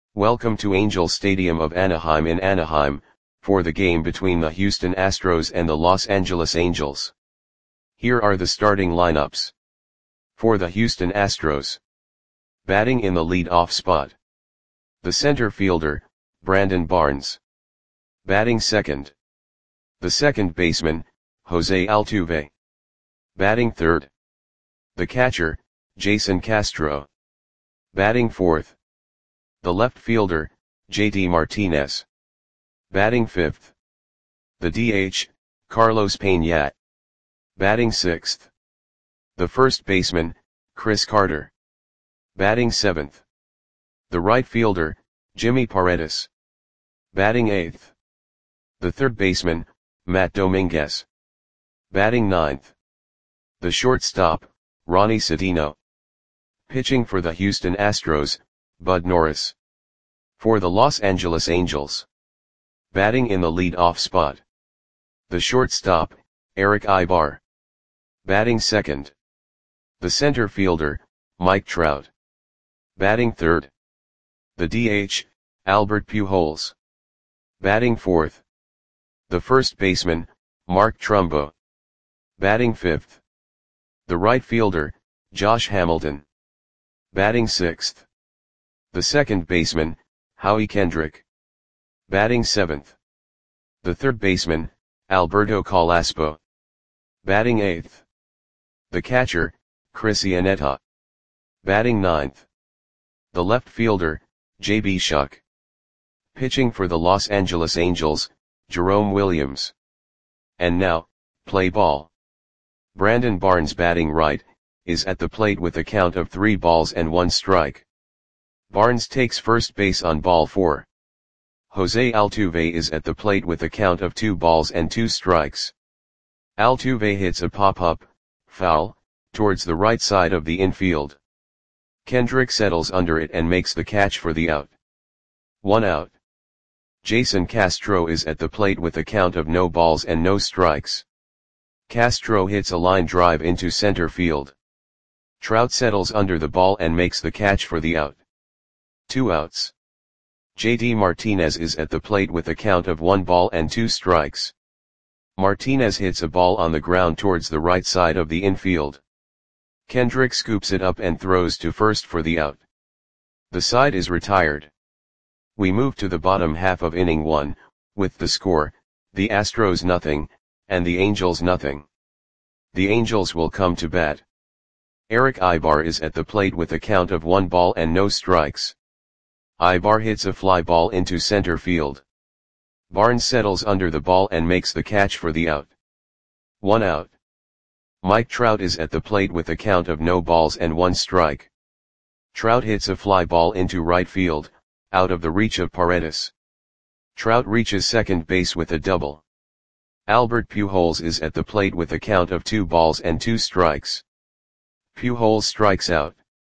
Welcome to Angel Stadium of Anaheim in Anaheim, for the game between the Houston Astros and the Los Angeles Angels. Here are the starting lineups. For the Houston Astros. Batting in the lead-off spot. The center fielder, Brandon Barnes. Batting second. The second baseman, Jose Altuve. Batting third. The catcher, Jason Castro. Batting fourth. The left fielder, JD Martinez. Batting fifth. The DH, Carlos Pena. Batting sixth. The first baseman, Chris Carter. Batting seventh. The right fielder, Jimmy Paredes. Batting eighth. The third baseman, Matt Dominguez. Batting ninth. The shortstop, Ronnie Cedeno. Pitching for the Houston Astros, Bud Norris. For the Los Angeles Angels. Batting in the lead-off spot. The shortstop, Erick Aybar. Batting second. The center fielder, Mike Trout. Batting third. The DH, Albert Pujols. Batting fourth. The first baseman, Mark Trumbo. Batting fifth. The right fielder, Josh Hamilton. Batting sixth. The second baseman, Howie Kendrick. Batting seventh. The third baseman, Alberto Calaspo. Batting eighth. The catcher, Chris Iannetta. Batting ninth. The left fielder, J.B. Shuck. Pitching for the Los Angeles Angels, Jerome Williams. And now, play ball. Brandon Barnes batting right, is at the plate with a count of 3 balls and 1 strike. Barnes takes first base on ball 4. Jose Altuve is at the plate with a count of 2 balls and 2 strikes. Altuve hits a pop-up, foul, towards the right side of the infield. Kendrick settles under it and makes the catch for the out. 1 out. Jason Castro is at the plate with a count of no balls and no strikes. Castro hits a line drive into center field. Trout settles under the ball and makes the catch for the out. 2 outs. JD Martinez is at the plate with a count of 1 ball and 2 strikes. Martinez hits a ball on the ground towards the right side of the infield. Kendrick scoops it up and throws to first for the out. The side is retired. We move to the bottom half of inning 1, with the score, the Astros nothing, and the Angels nothing. The Angels will come to bat. Erick Aybar is at the plate with a count of 1 ball and no strikes. Aybar hits a fly ball into center field. Barnes settles under the ball and makes the catch for the out. 1 out. Mike Trout is at the plate with a count of no balls and 1 strike. Trout hits a fly ball into right field, out of the reach of Paredes. Trout reaches second base with a double. Albert Pujols is at the plate with a count of 2 balls and 2 strikes. Pujols strikes out.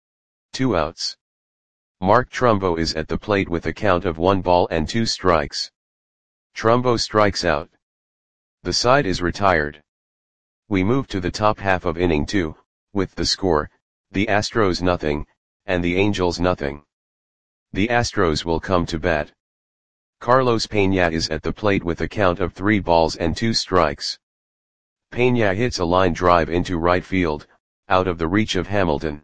2 outs. Mark Trumbo is at the plate with a count of 1 ball and 2 strikes. Trumbo strikes out. The side is retired. We move to the top half of inning 2, with the score, the Astros nothing, and the Angels nothing. The Astros will come to bat. Carlos Pena is at the plate with a count of 3 balls and 2 strikes. Pena hits a line drive into right field, out of the reach of Hamilton.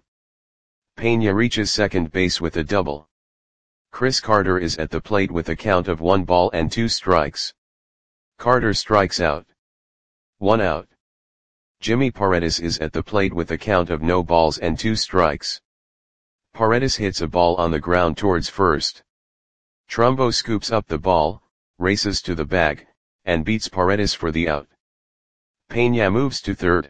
Pena reaches second base with a double. Chris Carter is at the plate with a count of 1 ball and 2 strikes. Carter strikes out. 1 out. Jimmy Paredes is at the plate with a count of no balls and 2 strikes. Paredes hits a ball on the ground towards first. Trumbo scoops up the ball, races to the bag, and beats Paredes for the out. Pena moves to third.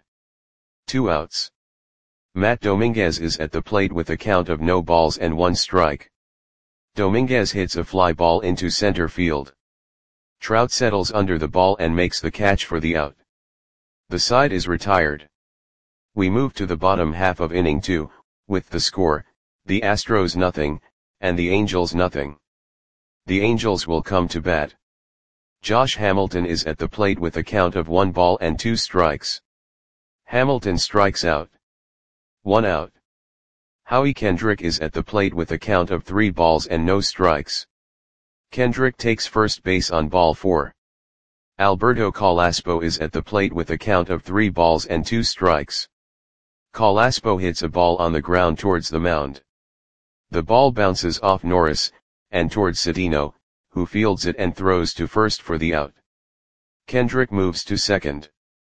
2 outs. Matt Dominguez is at the plate with a count of no balls and 1 strike. Dominguez hits a fly ball into center field. Trout settles under the ball and makes the catch for the out. The side is retired. We move to the bottom half of inning 2, with the score, the Astros nothing, and the Angels nothing. The Angels will come to bat. Josh Hamilton is at the plate with a count of 1 ball and 2 strikes. Hamilton strikes out. 1 out. Howie Kendrick is at the plate with a count of 3 balls and no strikes. Kendrick takes first base on ball 4. Alberto Calaspo is at the plate with a count of 3 balls and 2 strikes. Calaspo hits a ball on the ground towards the mound. The ball bounces off Norris, and towards Cedeno, who fields it and throws to first for the out. Kendrick moves to second.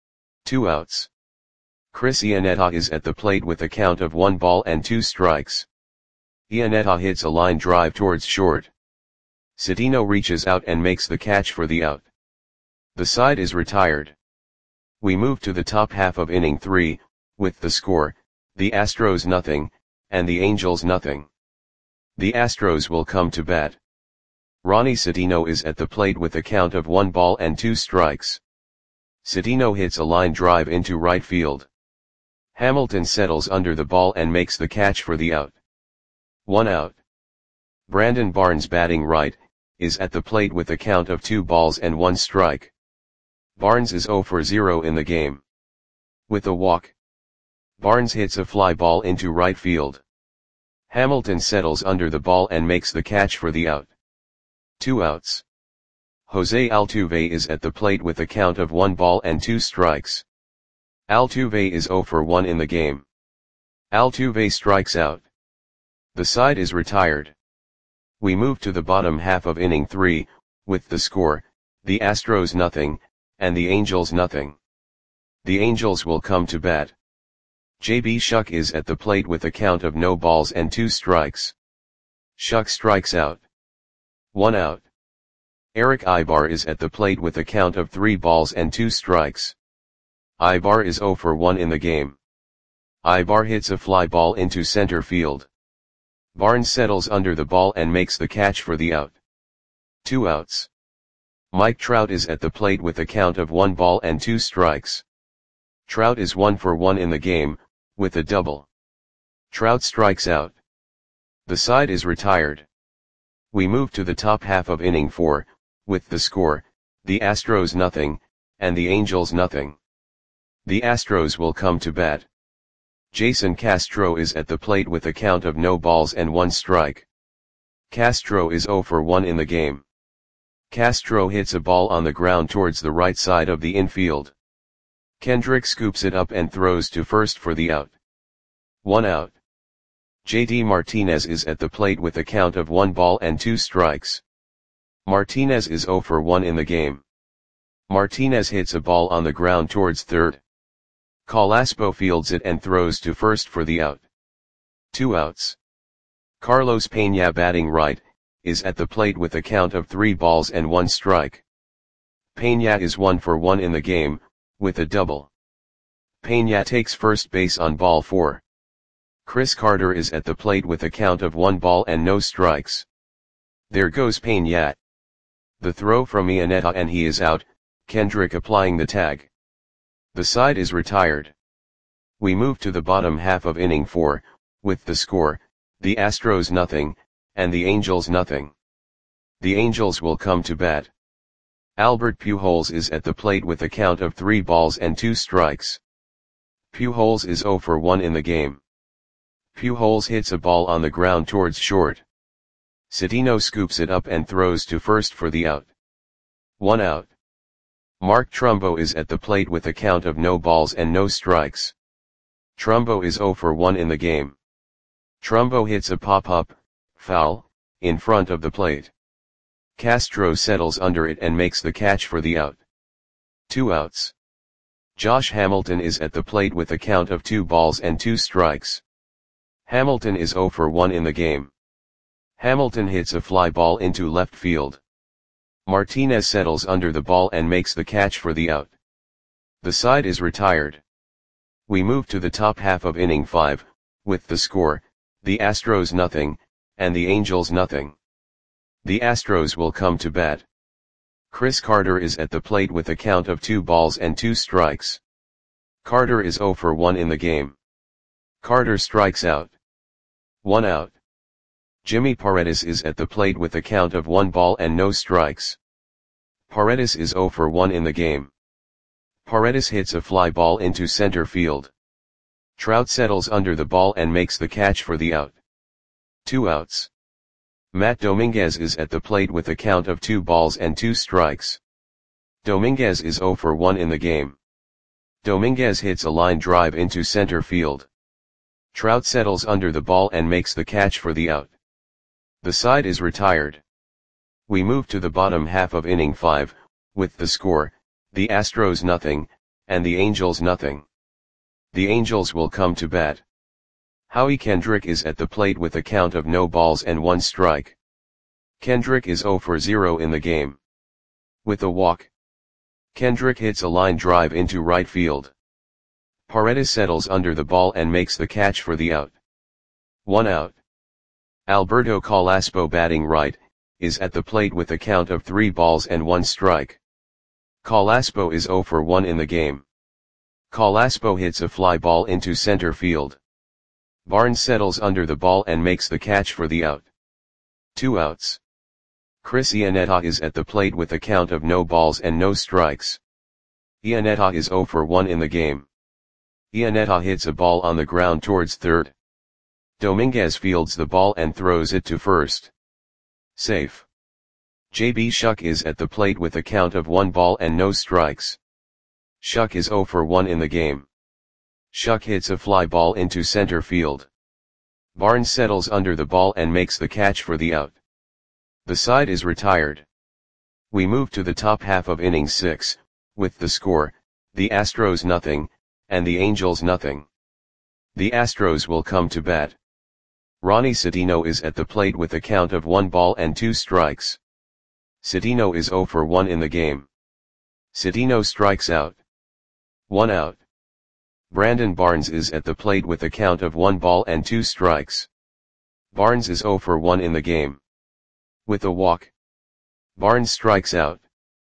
2 outs. Chris Iannetta is at the plate with a count of 1 ball and 2 strikes. Iannetta hits a line drive towards short. Cedeno reaches out and makes the catch for the out. The side is retired. We move to the top half of inning 3, with the score, the Astros nothing, and the Angels nothing. The Astros will come to bat. Ronnie Cedeno is at the plate with a count of 1 ball and 2 strikes. Cedeno hits a line drive into right field. Hamilton settles under the ball and makes the catch for the out. 1 out. Brandon Barnes, batting right, is at the plate with a count of 2 balls and 1 strike. Barnes is 0 for 0 in the game. With a walk, Barnes hits a fly ball into right field. Hamilton settles under the ball and makes the catch for the out. 2 outs. Jose Altuve is at the plate with a count of 1 ball and 2 strikes. Altuve is 0 for 1 in the game. Altuve strikes out. The side is retired. We move to the bottom half of inning 3, with the score, the Astros nothing, and the Angels nothing. The Angels will come to bat. J.B. Shuck is at the plate with a count of no balls and 2 strikes. Shuck strikes out. 1 out. Erick Aybar is at the plate with a count of 3 balls and 2 strikes. Aybar is 0 for 1 in the game. Aybar hits a fly ball into center field. Barnes settles under the ball and makes the catch for the out. 2 outs. Mike Trout is at the plate with a count of 1 ball and 2 strikes. Trout is 1 for 1 in the game, with a double. Trout strikes out. The side is retired. We move to the top half of inning 4, with the score, the Astros nothing, and the Angels nothing. The Astros will come to bat. Jason Castro is at the plate with a count of no balls and 1 strike. Castro is 0 for 1 in the game. Castro hits a ball on the ground towards the right side of the infield. Kendrick scoops it up and throws to first for the out. 1 out. JD Martinez is at the plate with a count of 1 ball and 2 strikes. Martinez is 0 for 1 in the game. Martinez hits a ball on the ground towards third. Calaspo fields it and throws to first for the out. 2 outs. Carlos Peña, batting right, is at the plate with a count of 3 balls and 1 strike. Peña is 1 for 1 in the game, with a double. Peña takes first base on ball 4. Chris Carter is at the plate with a count of 1 ball and no strikes. There goes Peña. The throw from Iannetta and he is out, Kendrick applying the tag. The side is retired. We move to the bottom half of inning 4, with the score, the Astros nothing, and the Angels nothing. The Angels will come to bat. Albert Pujols is at the plate with a count of 3 balls and 2 strikes. Pujols is 0 for 1 in the game. Pujols hits a ball on the ground towards short. Cedeno scoops it up and throws to first for the out. 1 out. Mark Trumbo is at the plate with a count of no balls and no strikes. Trumbo is 0 for 1 in the game. Trumbo hits a pop-up, foul, in front of the plate. Castro settles under it and makes the catch for the out. 2 outs. Josh Hamilton is at the plate with a count of 2 balls and 2 strikes. Hamilton is 0 for 1 in the game. Hamilton hits a fly ball into left field. Martinez settles under the ball and makes the catch for the out. The side is retired. We move to the top half of inning 5, with the score, the Astros nothing, and the Angels nothing. The Astros will come to bat. Chris Carter is at the plate with a count of 2 balls and 2 strikes. Carter is 0 for 1 in the game. Carter strikes out. 1 out. Jimmy Paredes is at the plate with a count of 1 ball and no strikes. Paredes is 0 for 1 in the game. Paredes hits a fly ball into center field. Trout settles under the ball and makes the catch for the out. 2 outs. Matt Dominguez is at the plate with a count of 2 balls and 2 strikes. Dominguez is 0 for 1 in the game. Dominguez hits a line drive into center field. Trout settles under the ball and makes the catch for the out. The side is retired. We move to the bottom half of inning 5, with the score, the Astros nothing, and the Angels nothing. The Angels will come to bat. Howie Kendrick is at the plate with a count of no balls and 1 strike. Kendrick is 0 for 0 in the game. With a walk, Kendrick hits a line drive into right field. Paredes settles under the ball and makes the catch for the out. 1 out. Alberto Carrasco, batting right, is at the plate with a count of 3 balls and 1 strike. Carrasco is 0 for 1 in the game. Carrasco hits a fly ball into center field. Barnes settles under the ball and makes the catch for the out. 2 outs. Chris Iannetta is at the plate with a count of no balls and no strikes. Iannetta is 0 for 1 in the game. Iannetta hits a ball on the ground towards third. Dominguez fields the ball and throws it to first. Safe. J.B. Shuck is at the plate with a count of 1 ball and no strikes. Shuck is 0 for 1 in the game. Shuck hits a fly ball into center field. Barnes settles under the ball and makes the catch for the out. The side is retired. We move to the top half of inning 6, with the score, the Astros nothing, and the Angels nothing. The Astros will come to bat. Ronnie Citino is at the plate with a count of 1 ball and 2 strikes. Citino is 0 for 1 in the game. Citino strikes out. 1 out. Brandon Barnes is at the plate with a count of 1 ball and 2 strikes. Barnes is 0 for 1 in the game. With a walk, Barnes strikes out.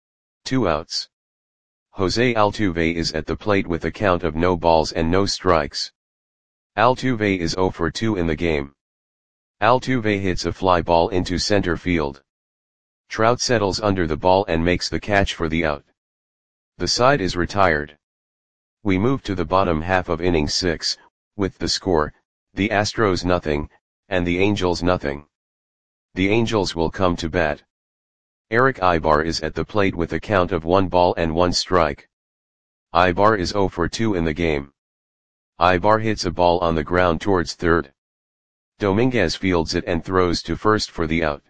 2 outs. Jose Altuve is at the plate with a count of no balls and no strikes. Altuve is 0 for 2 in the game. Altuve hits a fly ball into center field. Trout settles under the ball and makes the catch for the out. The side is retired. We move to the bottom half of inning 6, with the score, the Astros nothing, and the Angels nothing. The Angels will come to bat. Eric Aybar is at the plate with a count of 1 ball and 1 strike. Aybar is 0 for 2 in the game. Aybar hits a ball on the ground towards third. Dominguez fields it and throws to first for the out.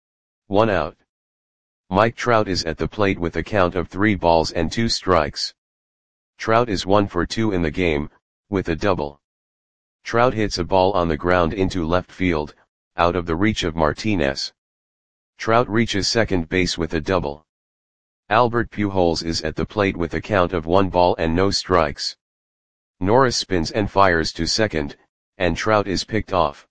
1 out. Mike Trout is at the plate with a count of 3 balls and 2 strikes. Trout is 1 for 2 in the game, with a double. Trout hits a ball on the ground into left field, out of the reach of Martinez. Trout reaches second base with a double. Albert Pujols is at the plate with a count of 1 ball and no strikes. Norris spins and fires to second, and Trout is picked off.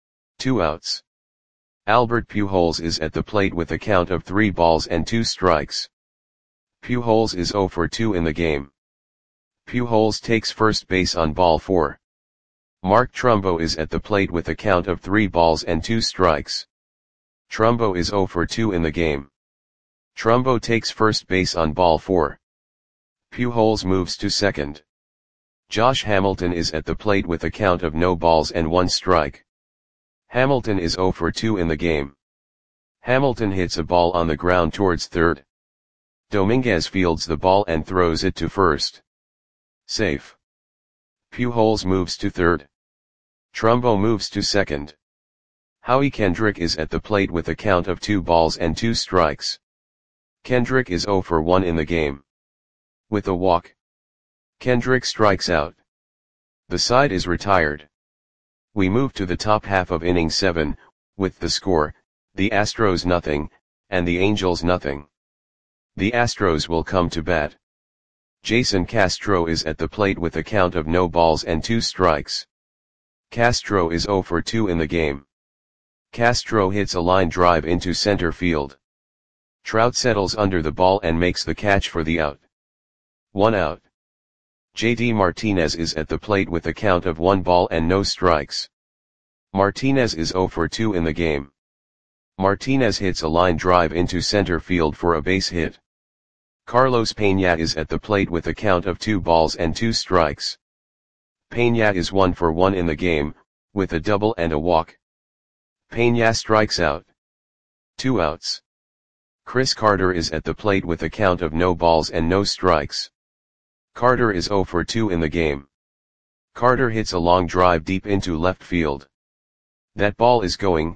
2 outs. Albert Pujols is at the plate with a count of 3 balls and 2 strikes. Pujols is 0 for 2 in the game. Pujols takes first base on ball 4. Mark Trumbo is at the plate with a count of 3 balls and 2 strikes. Trumbo is 0 for 2 in the game. Trumbo takes first base on ball 4. Pujols moves to second. Josh Hamilton is at the plate with a count of no balls and 1 strike. Hamilton is 0 for 2 in the game. Hamilton hits a ball on the ground towards third. Dominguez fields the ball and throws it to first. Safe. Pujols moves to third. Trumbo moves to second. Howie Kendrick is at the plate with a count of 2 balls and 2 strikes. Kendrick is 0 for 1 in the game. With a walk, Kendrick strikes out. The side is retired. We move to the top half of inning 7, with the score, the Astros nothing, and the Angels nothing. The Astros will come to bat. Jason Castro is at the plate with a count of no balls and 2 strikes. Castro is 0 for 2 in the game. Castro hits a line drive into center field. Trout settles under the ball and makes the catch for the out. 1 out. JD Martinez is at the plate with a count of 1 ball and no strikes. Martinez is 0 for 2 in the game. Martinez hits a line drive into center field for a base hit. Carlos Peña is at the plate with a count of 2 balls and 2 strikes. Peña is 1 for 1 in the game, with a double and a walk. Peña strikes out. 2 outs. Chris Carter is at the plate with a count of no balls and no strikes. Carter is 0 for 2 in the game. Carter hits a long drive deep into left field. That ball is going,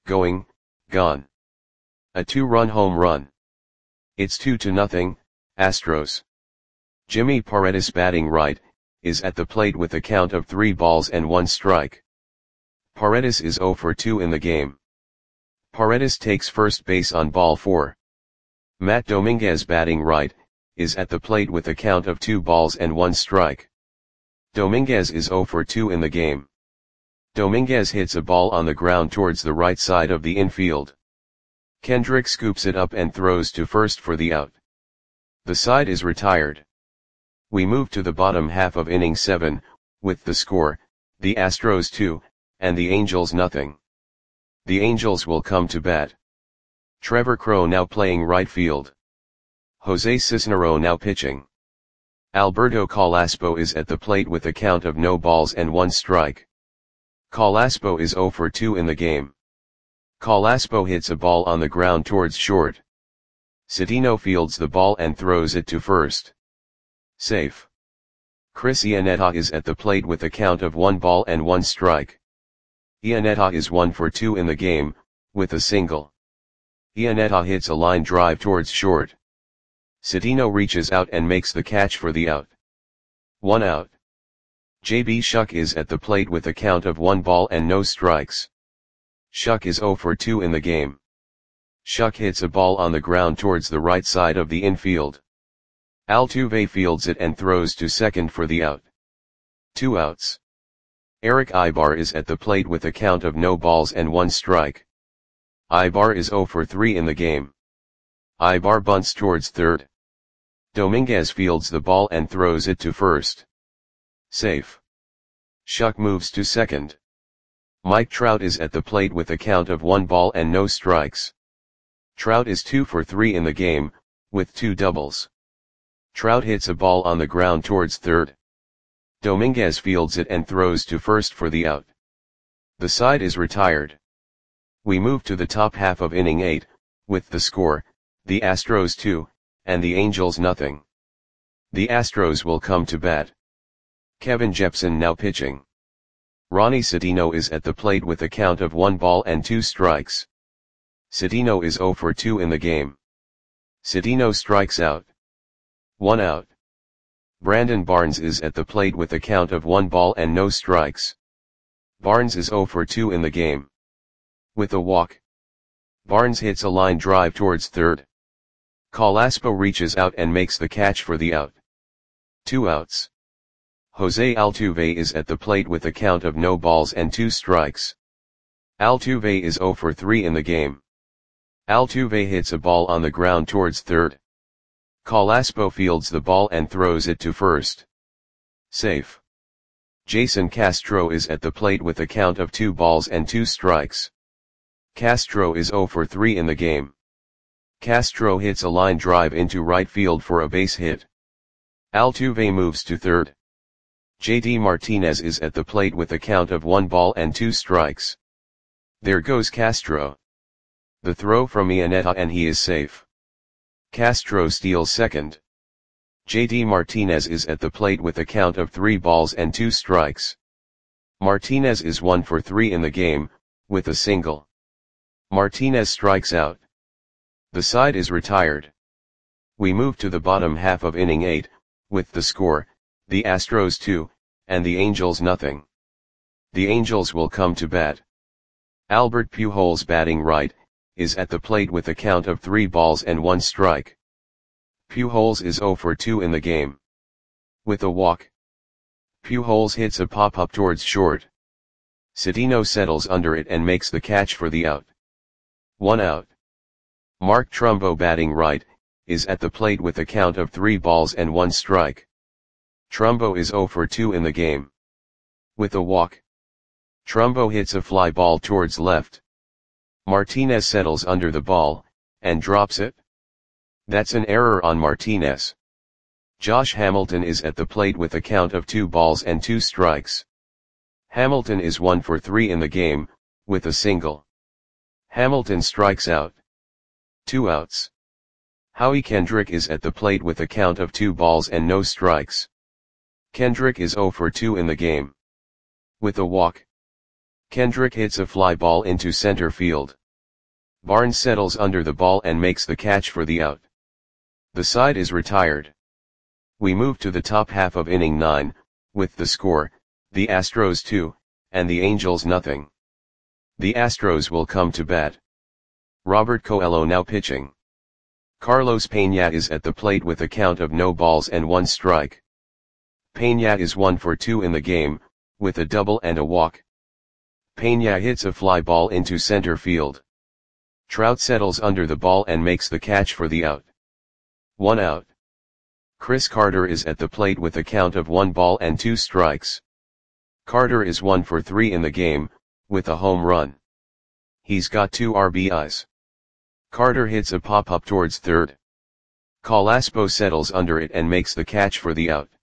gone. A 2-run home run. It's 2-0, Astros. Jimmy Paredes batting right, is at the plate with a count of 3 balls and 1 strike. Paredes is 0 for 2 in the game. Paredes takes first base on ball 4. Matt Dominguez batting right, is at the plate with a count of 2 balls and 1 strike. Dominguez is 0 for 2 in the game. Dominguez hits a ball on the ground towards the right side of the infield. Kendrick scoops it up and throws to first for the out. The side is retired. We move to the bottom half of inning 7, with the score, the Astros 2, and the Angels nothing. The Angels will come to bat. Trevor Crowe now playing right field. Jose Cisnero now pitching. Alberto Carrasco is at the plate with a count of no balls and 1 strike. Carrasco is 0 for 2 in the game. Carrasco hits a ball on the ground towards short. Cedeno fields the ball and throws it to first. Safe. Chris Iannetta is at the plate with a count of 1 ball and 1 strike. Iannetta is 1 for 2 in the game, with a single. Iannetta hits a line drive towards short. Cedeno reaches out and makes the catch for the out. 1 out. J.B. Shuck is at the plate with a count of 1 ball and no strikes. Shuck is 0 for 2 in the game. Shuck hits a ball on the ground towards the right side of the infield. Altuve fields it and throws to second for the out. 2 outs. Erick Aybar is at the plate with a count of no balls and 1 strike. Aybar is 0 for 3 in the game. Aybar bunts towards third. Dominguez fields the ball and throws it to first. Safe. Shuck moves to second. Mike Trout is at the plate with a count of 1 ball and no strikes. Trout is 2 for 3 in the game, with 2 doubles. Trout hits a ball on the ground towards third. Dominguez fields it and throws to first for the out. The side is retired. We move to the top half of inning 8, with the score, the Astros 2, and the Angels nothing. The Astros will come to bat. Kevin Jepsen now pitching. Ronnie Cedeno is at the plate with a count of 1 ball and 2 strikes. Cedeno is 0 for 2 in the game. Cedeno strikes out. 1 out. Brandon Barnes is at the plate with a count of 1 ball and no strikes. Barnes is 0 for 2 in the game. With a walk. Barnes hits a line drive towards third. Carrasco reaches out and makes the catch for the out. 2 outs. Jose Altuve is at the plate with a count of no balls and 2 strikes. Altuve is 0 for 3 in the game. Altuve hits a ball on the ground towards third. Carrasco fields the ball and throws it to first. Safe. Jason Castro is at the plate with a count of 2 balls and 2 strikes. Castro is 0 for 3 in the game. Castro hits a line drive into right field for a base hit. Altuve moves to third. JD Martinez is at the plate with a count of 1 ball and 2 strikes. There goes Castro. The throw from Iannetta and he is safe. Castro steals second. JD Martinez is at the plate with a count of 3 balls and 2 strikes. Martinez is 1 for 3 in the game, with a single. Martinez strikes out. The side is retired. We move to the bottom half of inning 8, with the score, the Astros 2, and the Angels nothing. The Angels will come to bat. Albert Pujols batting right, is at the plate with a count of 3 balls and 1 strike. Pujols is 0 for 2 in the game. With a walk. Pujols hits a pop-up towards short. Cedeno settles under it and makes the catch for the out. 1 out. Mark Trumbo batting right, is at the plate with a count of 3 balls and 1 strike. Trumbo is 0 for 2 in the game. With a walk. Trumbo hits a fly ball towards left. Martinez settles under the ball, and drops it. That's an error on Martinez. Josh Hamilton is at the plate with a count of 2 balls and 2 strikes. Hamilton is 1 for 3 in the game, with a single. Hamilton strikes out. 2 outs. Howie Kendrick is at the plate with a count of 2 balls and no strikes. Kendrick is 0 for 2 in the game. With a walk. Kendrick hits a fly ball into center field. Barnes settles under the ball and makes the catch for the out. The side is retired. We move to the top half of inning 9, with the score, the Astros 2, and the Angels nothing. The Astros will come to bat. Robert Coelho now pitching. Carlos Peña is at the plate with a count of no balls and 1 strike. Peña is 1 for 2 in the game, with a double and a walk. Peña hits a fly ball into center field. Trout settles under the ball and makes the catch for the out. 1 out. Chris Carter is at the plate with a count of 1 ball and 2 strikes. Carter is 1 for 3 in the game, with a home run. He's got 2 RBIs. Carter hits a pop-up towards third. Colaspo settles under it and makes the catch for the out.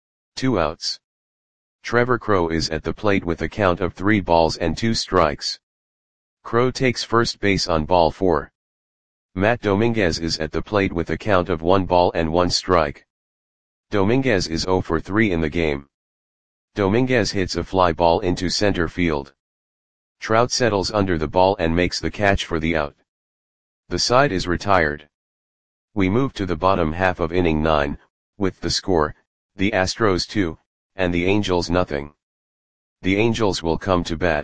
2 outs. Trevor Crowe is at the plate with a count of 3 balls and 2 strikes. Crowe takes first base on ball 4. Matt Dominguez is at the plate with a count of 1 ball and 1 strike. Dominguez is 0 for 3 in the game. Dominguez hits a fly ball into center field. Trout settles under the ball and makes the catch for the out. The side is retired. We move to the bottom half of inning 9, with the score, the Astros 2, and the Angels nothing. The Angels will come to bat.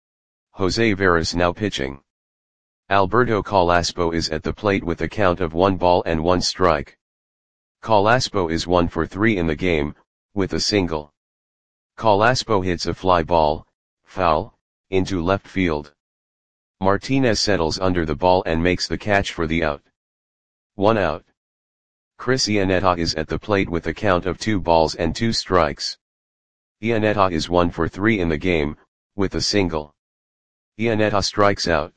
Jose Veras now pitching. Alberto Colaspo is at the plate with a count of 1 ball and 1 strike. Colaspo is 1 for 3 in the game, with a single. Colaspo hits a fly ball, foul, into left field. Martinez settles under the ball and makes the catch for the out. 1 out. Chris Iannetta is at the plate with a count of 2 balls and 2 strikes. Iannetta is 1 for 3 in the game, with a single. Iannetta strikes out.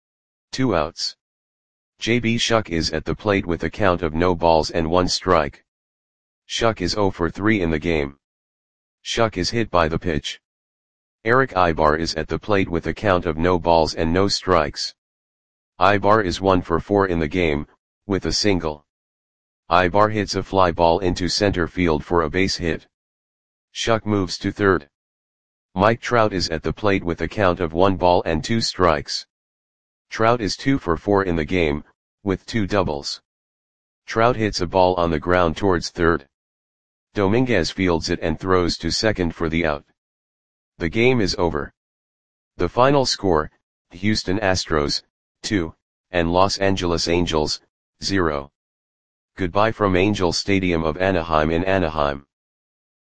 2 outs. J.B. Shuck is at the plate with a count of no balls and 1 strike. Shuck is 0 for 3 in the game. Shuck is hit by the pitch. Eric Ibar is at the plate with a count of no balls and no strikes. Ibar is 1 for 4 in the game, with a single. Ibar hits a fly ball into center field for a base hit. Shuck moves to third. Mike Trout is at the plate with a count of 1 ball and 2 strikes. Trout is 2 for 4 in the game, with 2 doubles. Trout hits a ball on the ground towards third. Dominguez fields it and throws to second for the out. The game is over. The final score, Houston Astros, 2, and Los Angeles Angels, 0. Goodbye from Angel Stadium of Anaheim in Anaheim.